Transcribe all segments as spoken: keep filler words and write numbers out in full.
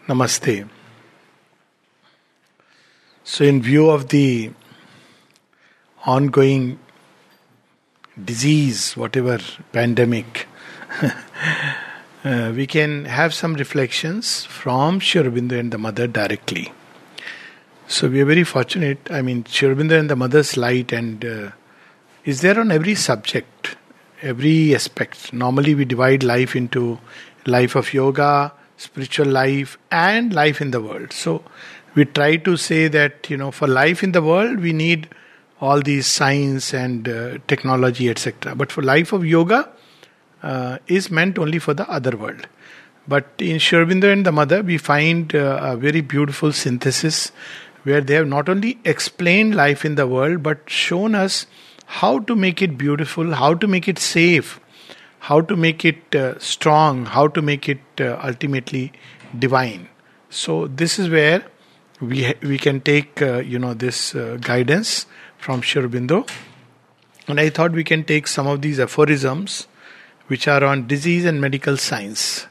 Namaste. So, in view of the ongoing disease, whatever pandemic, uh, we can have some reflections from Sri Aurobindo and the Mother directly. So, we are very fortunate. I mean, Sri Aurobindo and the Mother's light and uh, is there on every subject, every aspect. Normally, we divide life into life of yoga, spiritual life, and life in the world. So, we try to say that, you know, for life in the world, we need all these science and uh, technology, et cetera. But for life of yoga, uh, is meant only for the other world. But in Sri Aurobindo and the Mother, we find uh, a very beautiful synthesis where they have not only explained life in the world, but shown us how to make it beautiful, how to make it safe, how to make it uh, strong, how to make it uh, ultimately divine. So this is where we ha- we can take uh, you know this uh, guidance from Sri Aurobindo, and I thought we can take some of these aphorisms which are on disease and medical science.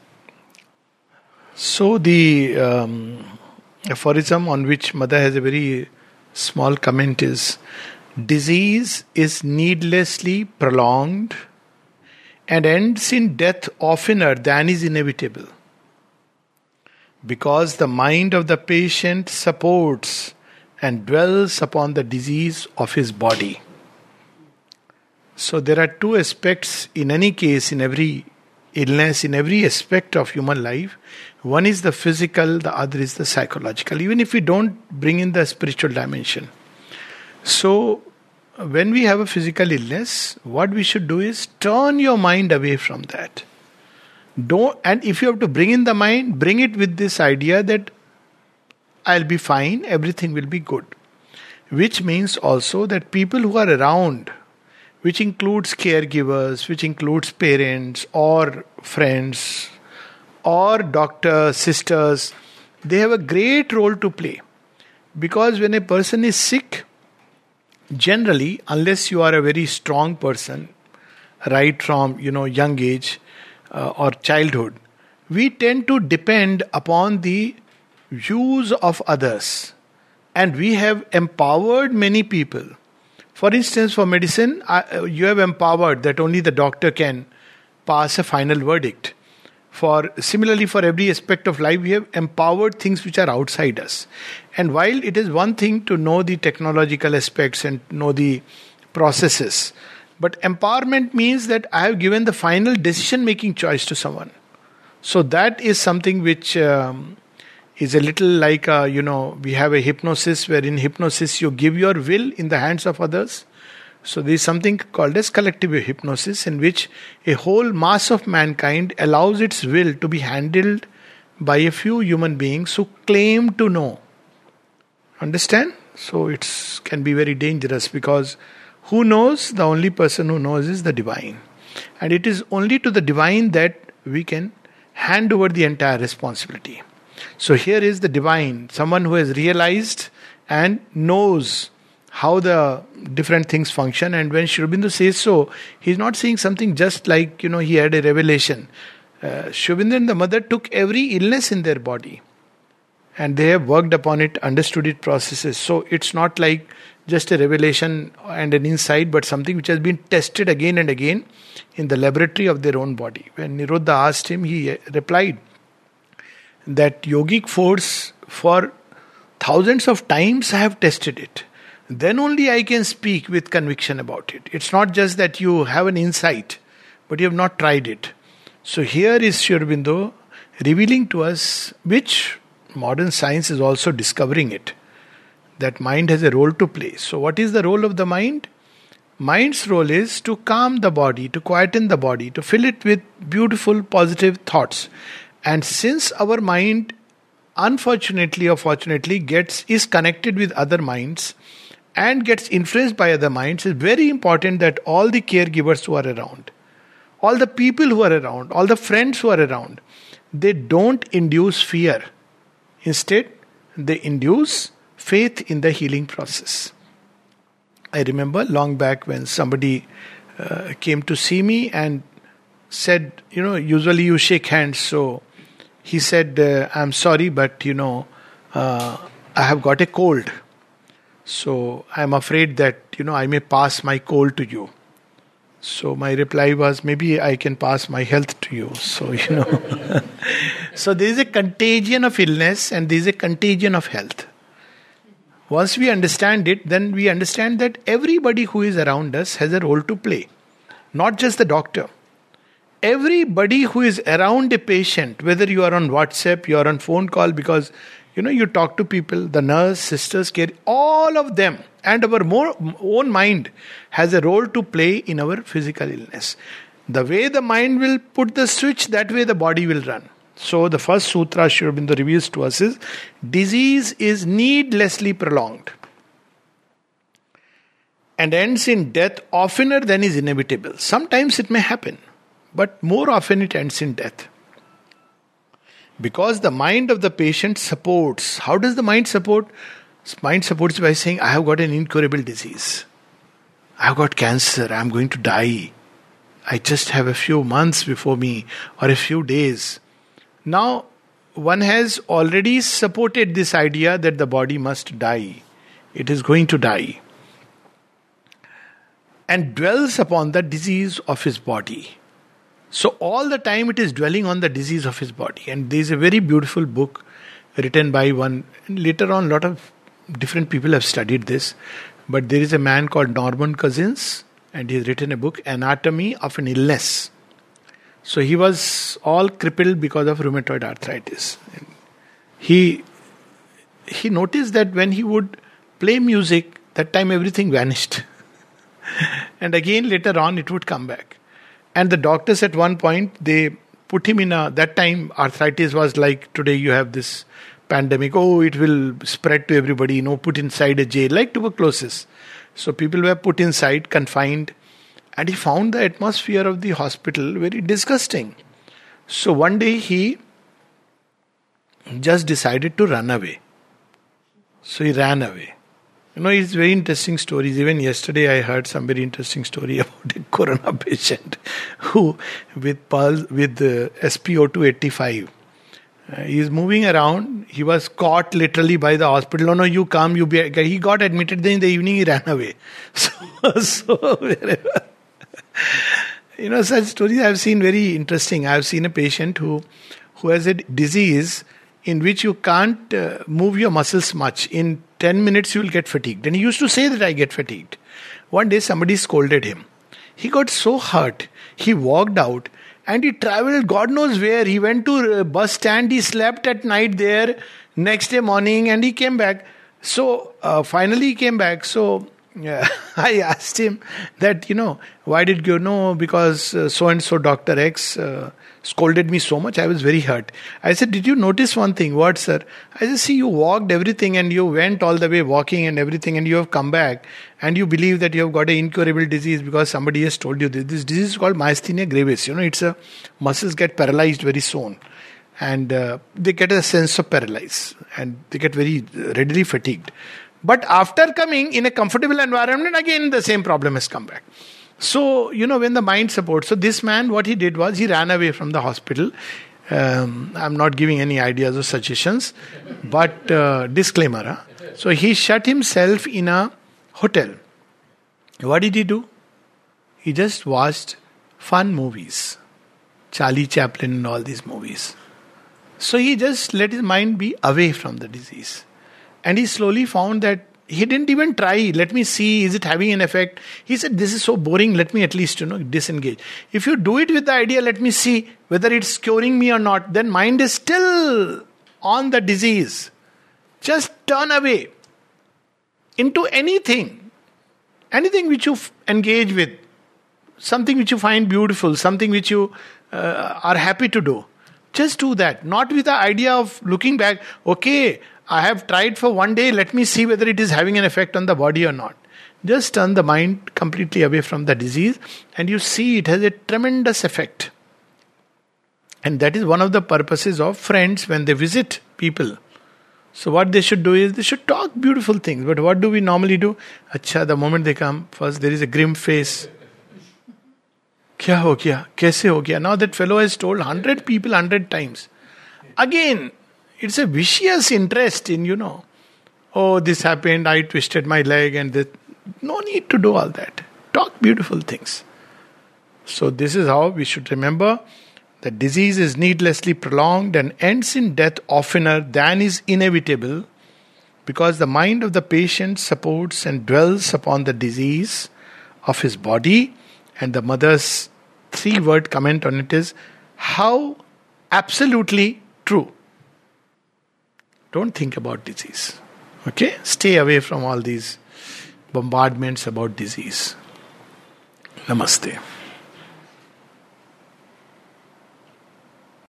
So the um, aphorism on which Mother has a very small comment is: disease is needlessly prolonged and ends in death oftener than is inevitable, because the mind of the patient supports and dwells upon the disease of his body. So there are two aspects in any case, in every illness, in every aspect of human life. One is the physical, the other is the psychological, even if we don't bring in the spiritual dimension. So when we have a physical illness, what we should do is turn your mind away from that. Don't, and if you have to bring in the mind, bring it with this idea that I'll be fine, everything will be good. Which means also that people who are around, which includes caregivers, which includes parents or friends or doctors, sisters, they have a great role to play. Because when a person is sick, generally, unless you are a very strong person, right from you know young age uh, or childhood, we tend to depend upon the views of others, and we have empowered many people. For instance, for medicine, uh, you have empowered that only the doctor can pass a final verdict. For similarly, for every aspect of life, we have empowered things which are outside us. And while it is one thing to know the technological aspects and know the processes, but empowerment means that I have given the final decision-making choice to someone. So that is something which um, is a little like, a, you know, we have a hypnosis where in hypnosis you give your will in the hands of others. So there is something called as collective hypnosis, in which a whole mass of mankind allows its will to be handled by a few human beings who claim to know. Understand? So it can be very dangerous, because who knows? The only person who knows is the divine. And it is only to the divine that we can hand over the entire responsibility. So here is the divine, someone who has realized and knows how the different things function. And when Sri Aurobindo says so, he's not saying something just like, you know, he had a revelation. Uh, Sri Aurobindo and the Mother took every illness in their body, and they have worked upon it, understood it, processes. So it's not like just a revelation and an insight, but something which has been tested again and again in the laboratory of their own body. When Nirodha asked him, he replied that yogic force, for thousands of times I have tested it. Then only I can speak with conviction about it. It's not just that you have an insight, but you have not tried it. So here is Sri Aurobindo revealing to us, which modern science is also discovering it, that mind has a role to play. So what is the role of the mind? Mind's role is to calm the body, to quieten the body, to fill it with beautiful positive thoughts. And since our mind, unfortunately or fortunately, gets is connected with other minds and gets influenced by other minds, it's very important that all the caregivers who are around, all the people who are around, all the friends who are around, they don't induce fear. Instead, they induce faith in the healing process. I remember long back when somebody uh, came to see me and said, you know, usually you shake hands, so he said, uh, I'm sorry, but you know, uh, I have got a cold. So I'm afraid that, you know, I may pass my cold to you. So my reply was, maybe I can pass my health to you. So, you know. So there is a contagion of illness and there is a contagion of health. Once we understand it, then we understand that everybody who is around us has a role to play. Not just the doctor. Everybody who is around a patient, whether you are on WhatsApp, you are on phone call, because you know you talk to people, the nurse, sisters, care, all of them, and our more, own mind has a role to play in our physical illness. The way the mind will put the switch, that way the body will run. So the first sutra Sri Aurobindo reveals to us is, disease is needlessly prolonged and ends in death oftener than is inevitable. Sometimes it may happen, but more often it ends in death. Because the mind of the patient supports. How does the mind support? Mind supports by saying, I have got an incurable disease. I have got cancer. I am going to die. I just have a few months before me, or a few days. Now, one has already supported this idea that the body must die. It is going to die. And dwells upon the disease of his body. So all the time it is dwelling on the disease of his body. And there is a very beautiful book written by one. Later on, a lot of different people have studied this. But there is a man called Norman Cousins, and he has written a book, Anatomy of an Illness. So he was all crippled because of rheumatoid arthritis. He, he noticed that when he would play music, that time everything vanished. And again later on it would come back. And the doctors at one point, they put him in a, that time arthritis was like today you have this pandemic, oh it will spread to everybody, you know, put inside a jail, like tuberculosis. So people were put inside, confined, and he found the atmosphere of the hospital very disgusting. So one day he just decided to run away. So he ran away. You know, it's very interesting stories. Even yesterday I heard some very interesting story about a corona patient who, with pulse, with uh, S p O two eighty-five, uh, he is moving around. He was caught literally by the hospital. No, no, you come, you be. He got admitted. Then in the evening he ran away. So, so wherever, you know, such stories I've seen very interesting. I've seen a patient who, who has a disease in which you can't uh, move your muscles much. In ten minutes you will get fatigued. And he used to say that I get fatigued. One day somebody scolded him. He got so hurt. He walked out and he traveled God knows where. He went to a bus stand. He slept at night there. Next day morning and he came back. So uh, finally he came back. So uh, I asked him that, you know, why did you know? Because uh, so-and-so Doctor X uh, scolded me so much, I was very hurt. I said, did you notice one thing? What, sir? I said, see, you walked everything and you went all the way walking and everything and you have come back and you believe that you have got an incurable disease because somebody has told you this. This disease is called myasthenia gravis. You know, it's a, muscles get paralyzed very soon and uh, they get a sense of paralysis and they get very readily fatigued. But after coming in a comfortable environment, again the same problem has come back. So, you know, when the mind supports. So this man, what he did was, he ran away from the hospital. Um, I'm not giving any ideas or suggestions. But, uh, disclaimer. Huh? So he shut himself in a hotel. What did he do? He just watched fun movies. Charlie Chaplin and all these movies. So he just let his mind be away from the disease. And he slowly found that he didn't even try, let me see, is it having an effect? He said, this is so boring, let me at least, you know, disengage. If you do it with the idea, let me see whether it's curing me or not, then mind is still on the disease. Just turn away into anything. Anything which you f- engage with. Something which you find beautiful, something which you uh, are happy to do. Just do that. Not with the idea of looking back, okay, I have tried for one day, let me see whether it is having an effect on the body or not. Just turn the mind completely away from the disease and you see it has a tremendous effect. And that is one of the purposes of friends when they visit people. So what they should do is, they should talk beautiful things. But what do we normally do? Acha, the moment they come, first there is a grim face. Kya ho gaya? Kaise ho gaya? Now that fellow has told hundred people hundred times. Again, it's a vicious interest in, you know, oh, this happened, I twisted my leg, and that. No need to do all that. Talk beautiful things. So this is how we should remember that disease is needlessly prolonged and ends in death oftener than is inevitable, because the mind of the patient supports and dwells upon the disease of his body. And the mother's three word comment on it is, how absolutely true. Don't think about disease. Okay? Stay away from all these bombardments about disease. Namaste.